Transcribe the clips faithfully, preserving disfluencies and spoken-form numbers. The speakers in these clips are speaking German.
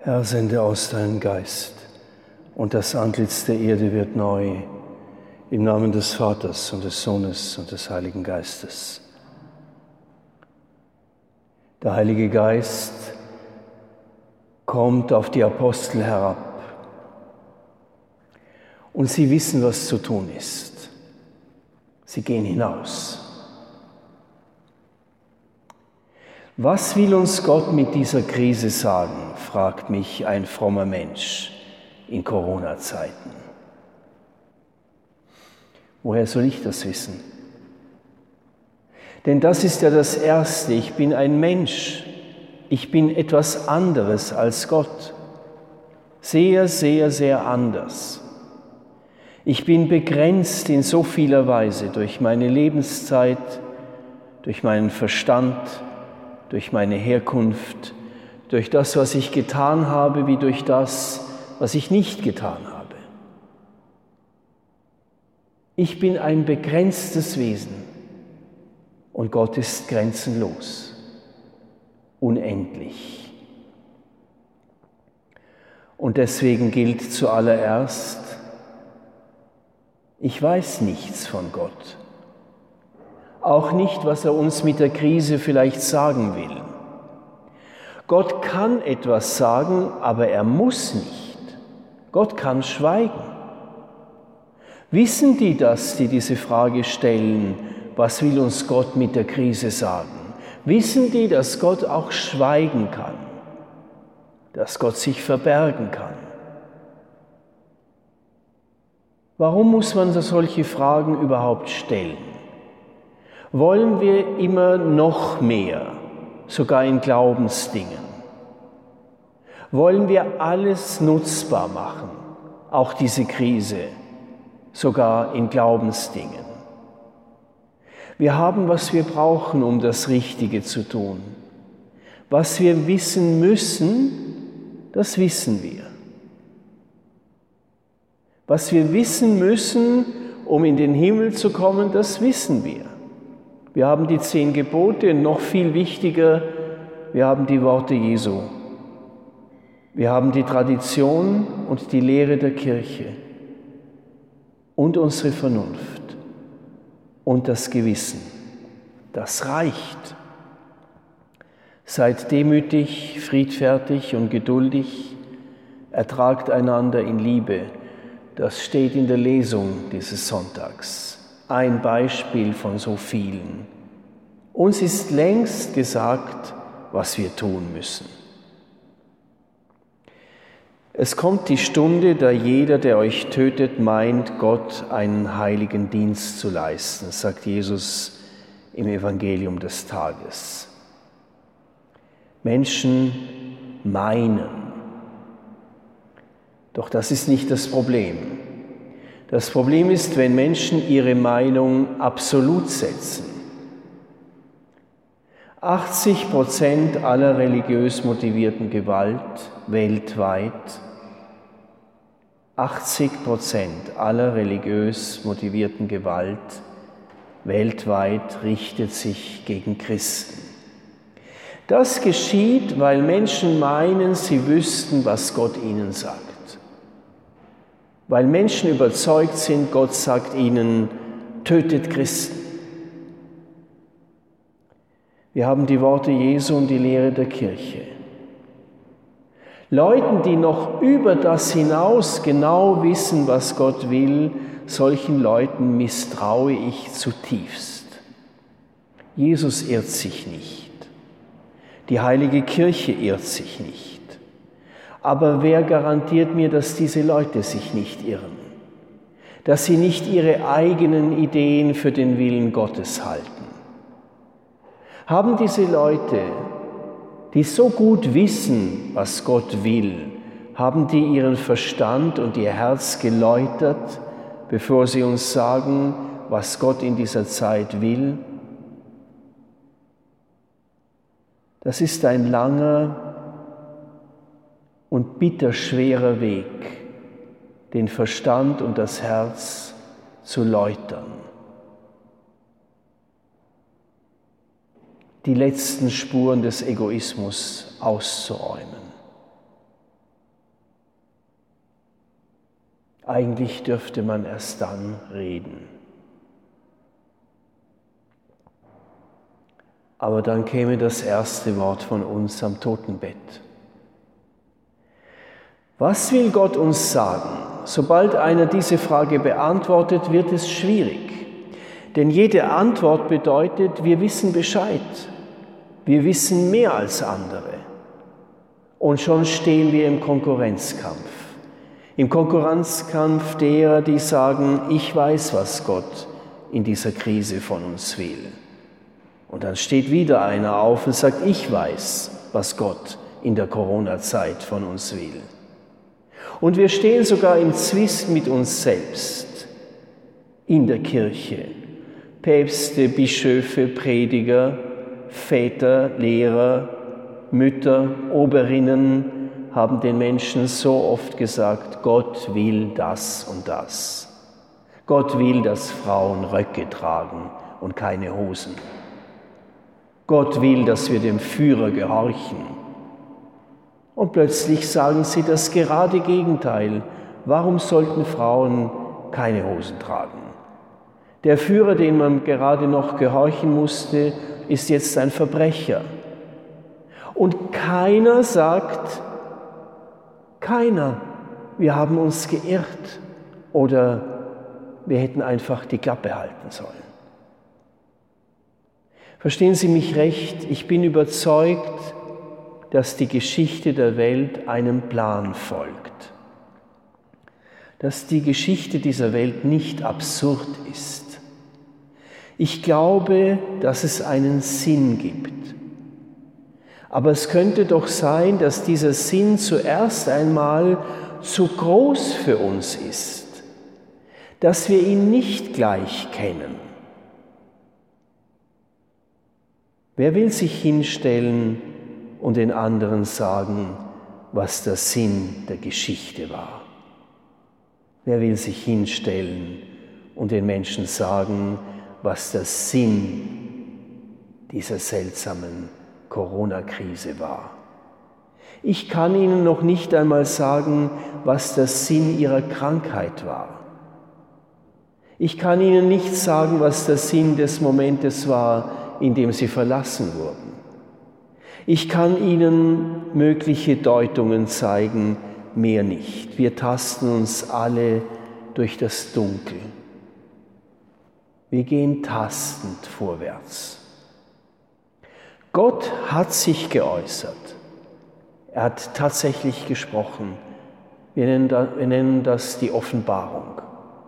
Herr, sende aus deinen Geist, und das Antlitz der Erde wird neu. Im Namen des Vaters und des Sohnes und des Heiligen Geistes. Der Heilige Geist kommt auf die Apostel herab, und sie wissen, was zu tun ist. Sie gehen hinaus. Was will uns Gott mit dieser Krise sagen, fragt mich ein frommer Mensch in Corona-Zeiten. Woher soll ich das wissen? Denn das ist ja das Erste. Ich bin ein Mensch. Ich bin etwas anderes als Gott. Sehr, sehr, sehr anders. Ich bin begrenzt in so vieler Weise durch meine Lebenszeit, durch meinen Verstand, durch meine Herkunft, durch das, was ich getan habe, wie durch das, was ich nicht getan habe. Ich bin ein begrenztes Wesen und Gott ist grenzenlos, unendlich. Und deswegen gilt zuallererst, ich weiß nichts von Gott. Auch nicht, was er uns mit der Krise vielleicht sagen will. Gott kann etwas sagen, aber er muss nicht. Gott kann schweigen. Wissen die das, die diese Frage stellen, was will uns Gott mit der Krise sagen? Wissen die, dass Gott auch schweigen kann, dass Gott sich verbergen kann? Warum muss man solche Fragen überhaupt stellen? Wollen wir immer noch mehr, sogar in Glaubensdingen? Wollen wir alles nutzbar machen, auch diese Krise, sogar in Glaubensdingen? Wir haben, was wir brauchen, um das Richtige zu tun. Was wir wissen müssen, das wissen wir. Was wir wissen müssen, um in den Himmel zu kommen, das wissen wir. Wir haben die zehn Gebote und noch viel wichtiger, wir haben die Worte Jesu. Wir haben die Tradition und die Lehre der Kirche und unsere Vernunft und das Gewissen. Das reicht. Seid demütig, friedfertig und geduldig, ertragt einander in Liebe. Das steht in der Lesung dieses Sonntags. Ein Beispiel von so vielen. Uns ist längst gesagt, was wir tun müssen. Es kommt die Stunde, da jeder, der euch tötet, meint, Gott einen heiligen Dienst zu leisten, sagt Jesus im Evangelium des Tages. Menschen meinen. Doch das ist nicht das Problem. Das Problem ist, wenn Menschen ihre Meinung absolut setzen. achtzig Prozent aller religiös motivierten Gewalt weltweit, achtzig Prozent aller religiös motivierten Gewalt weltweit richtet sich gegen Christen. Das geschieht, weil Menschen meinen, sie wüssten, was Gott ihnen sagt. Weil Menschen überzeugt sind, Gott sagt ihnen, tötet Christen. Wir haben die Worte Jesu und die Lehre der Kirche. Leuten, die noch über das hinaus genau wissen, was Gott will, solchen Leuten misstraue ich zutiefst. Jesus irrt sich nicht. Die Heilige Kirche irrt sich nicht. Aber wer garantiert mir, dass diese Leute sich nicht irren? Dass sie nicht ihre eigenen Ideen für den Willen Gottes halten? Haben diese Leute, die so gut wissen, was Gott will, haben die ihren Verstand und ihr Herz geläutert, bevor sie uns sagen, was Gott in dieser Zeit will? Das ist ein langer und bitterschwerer Weg, den Verstand und das Herz zu läutern. Die letzten Spuren des Egoismus auszuräumen. Eigentlich dürfte man erst dann reden. Aber dann käme das erste Wort von uns am Totenbett. Was will Gott uns sagen? Sobald einer diese Frage beantwortet, wird es schwierig. Denn jede Antwort bedeutet, wir wissen Bescheid. Wir wissen mehr als andere. Und schon stehen wir im Konkurrenzkampf. Im Konkurrenzkampf derer, die sagen, ich weiß, was Gott in dieser Krise von uns will. Und dann steht wieder einer auf und sagt, ich weiß, was Gott in der Corona-Zeit von uns will. Und wir stehen sogar im Zwist mit uns selbst in der Kirche. Päpste, Bischöfe, Prediger, Väter, Lehrer, Mütter, Oberinnen haben den Menschen so oft gesagt, Gott will das und das. Gott will, dass Frauen Röcke tragen und keine Hosen. Gott will, dass wir dem Führer gehorchen. Und plötzlich sagen sie das gerade Gegenteil. Warum sollten Frauen keine Hosen tragen? Der Führer, dem man gerade noch gehorchen musste, ist jetzt ein Verbrecher. Und keiner sagt, keiner, wir haben uns geirrt oder wir hätten einfach die Klappe halten sollen. Verstehen Sie mich recht, ich bin überzeugt, dass die Geschichte der Welt einem Plan folgt. Dass die Geschichte dieser Welt nicht absurd ist. Ich glaube, dass es einen Sinn gibt. Aber es könnte doch sein, dass dieser Sinn zuerst einmal zu groß für uns ist, dass wir ihn nicht gleich kennen. Wer will sich hinstellen und den anderen sagen, was der Sinn der Geschichte war? Wer will sich hinstellen und den Menschen sagen, was der Sinn dieser seltsamen Corona-Krise war? Ich kann Ihnen noch nicht einmal sagen, was der Sinn Ihrer Krankheit war. Ich kann Ihnen nicht sagen, was der Sinn des Momentes war, in dem Sie verlassen wurden. Ich kann Ihnen mögliche Deutungen zeigen, mehr nicht. Wir tasten uns alle durch das Dunkel. Wir gehen tastend vorwärts. Gott hat sich geäußert. Er hat tatsächlich gesprochen. Wir nennen das, wir nennen das die Offenbarung.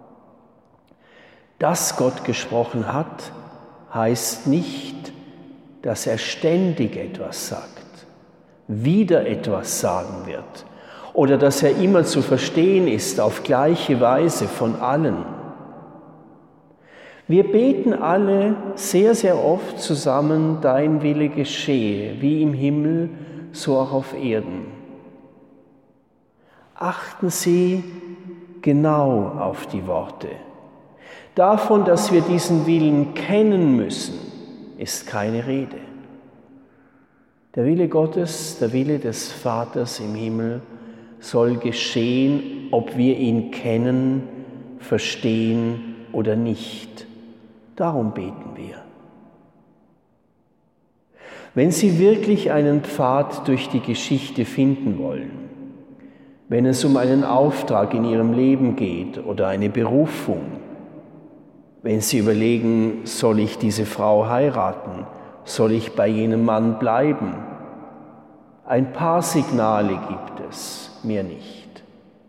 Dass Gott gesprochen hat, heißt nicht, dass er ständig etwas sagt, wieder etwas sagen wird oder dass er immer zu verstehen ist auf gleiche Weise von allen. Wir beten alle sehr, sehr oft zusammen, dein Wille geschehe, wie im Himmel, so auch auf Erden. Achten Sie genau auf die Worte. Davon, dass wir diesen Willen kennen müssen, ist keine Rede. Der Wille Gottes, der Wille des Vaters im Himmel soll geschehen, ob wir ihn kennen, verstehen oder nicht. Darum beten wir. Wenn Sie wirklich einen Pfad durch die Geschichte finden wollen, wenn es um einen Auftrag in Ihrem Leben geht oder eine Berufung, wenn Sie überlegen, soll ich diese Frau heiraten, soll ich bei jenem Mann bleiben? Ein paar Signale gibt es, mehr nicht.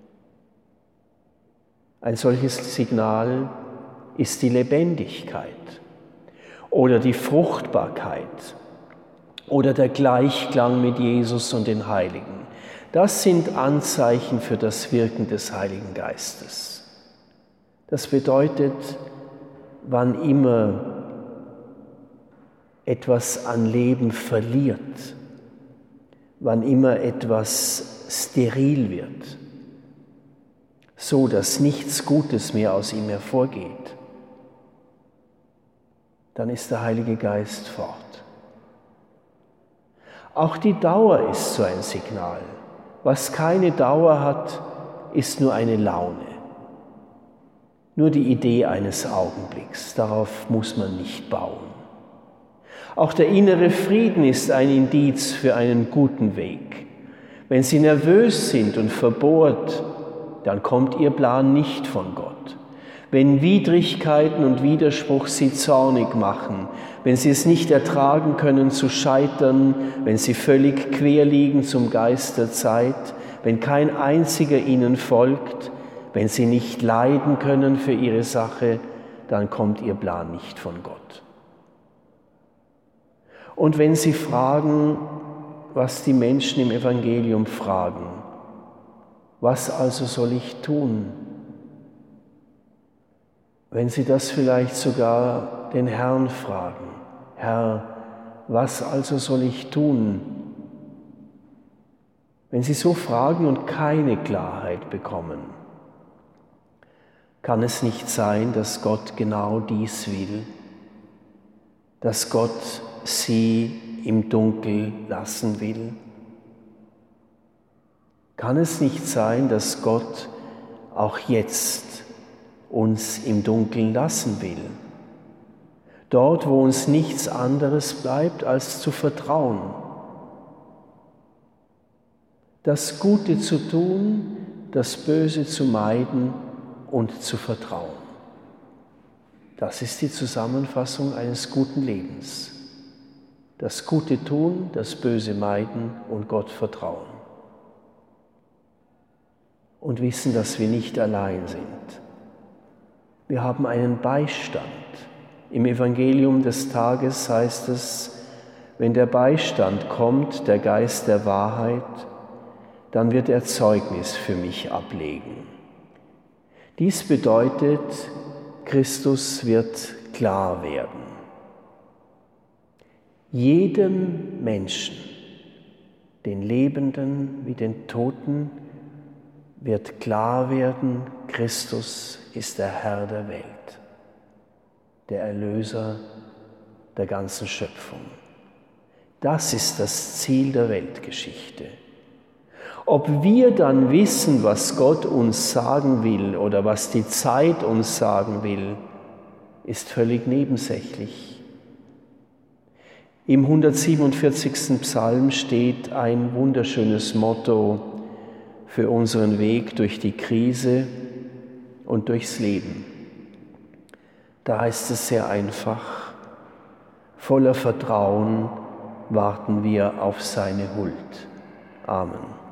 Ein solches Signal ist die Lebendigkeit oder die Fruchtbarkeit oder der Gleichklang mit Jesus und den Heiligen. Das sind Anzeichen für das Wirken des Heiligen Geistes. Das bedeutet, wann immer etwas an Leben verliert, wann immer etwas steril wird, so dass nichts Gutes mehr aus ihm hervorgeht, dann ist der Heilige Geist fort. Auch die Dauer ist so ein Signal. Was keine Dauer hat, ist nur eine Laune. nur die Idee eines Augenblicks. Darauf muss man nicht bauen. Auch der innere Frieden ist ein Indiz für einen guten Weg. Wenn Sie nervös sind und verbohrt, dann kommt Ihr Plan nicht von Gott. Wenn Widrigkeiten und Widerspruch Sie zornig machen, wenn Sie es nicht ertragen können zu scheitern, wenn Sie völlig quer liegen zum Geist der Zeit, wenn kein einziger Ihnen folgt, wenn Sie nicht leiden können für Ihre Sache, dann kommt Ihr Plan nicht von Gott. Und wenn Sie fragen, was die Menschen im Evangelium fragen, was also soll ich tun? Wenn Sie das vielleicht sogar den Herrn fragen, Herr, was also soll ich tun? Wenn Sie so fragen und keine Klarheit bekommen, kann es nicht sein, dass Gott genau dies will, dass Gott Sie im Dunkel lassen will? Kann es nicht sein, dass Gott auch jetzt uns im Dunkeln lassen will? Dort, wo uns nichts anderes bleibt, als zu vertrauen. Das Gute zu tun, das Böse zu meiden und zu vertrauen. Das ist die Zusammenfassung eines guten Lebens. Das Gute tun, das Böse meiden und Gott vertrauen. Und wissen, dass wir nicht allein sind. Wir haben einen Beistand. Im Evangelium des Tages heißt es, wenn der Beistand kommt, der Geist der Wahrheit, dann wird er Zeugnis für mich ablegen. Dies bedeutet, Christus wird klar werden. Jedem Menschen, den Lebenden wie den Toten, wird klar werden, Christus ist der Herr der Welt, der Erlöser der ganzen Schöpfung. Das ist das Ziel der Weltgeschichte. Ob wir dann wissen, was Gott uns sagen will oder was die Zeit uns sagen will, ist völlig nebensächlich. Im hundertsiebenundvierzigsten Psalm steht ein wunderschönes Motto für unseren Weg durch die Krise und durchs Leben. Da heißt es sehr einfach, voller Vertrauen warten wir auf seine Huld. Amen.